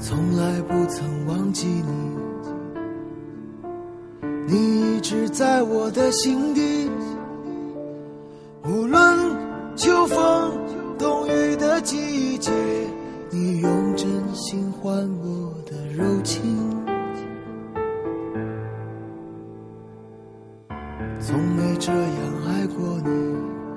从来不曾忘记你，你一直在我的心底。无论秋风冬雨的季节，你用真心换我的柔情。从没这样爱过你，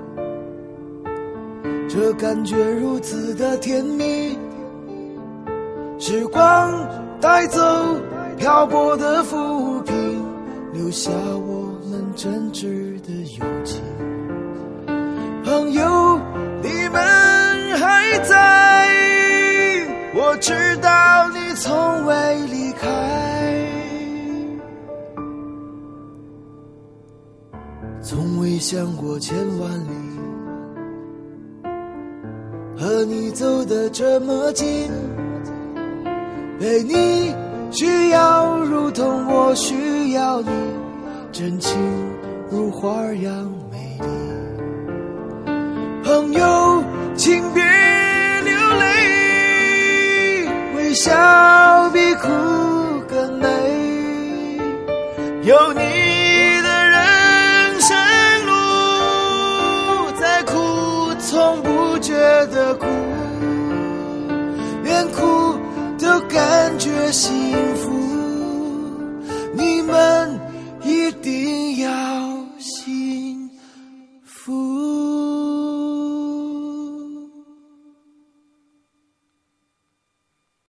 这感觉如此的甜蜜。时光带走漂泊的浮萍，留下我们真挚的友情。朋友，你们还在，我知道你从未离开，从未想过千万里，和你走得这么近，陪你需要如同我需要你，真情如花样美丽。朋友，请别流泪，微笑比哭更美。有你的人生路，再苦从不觉得苦，连哭都感觉幸福。你们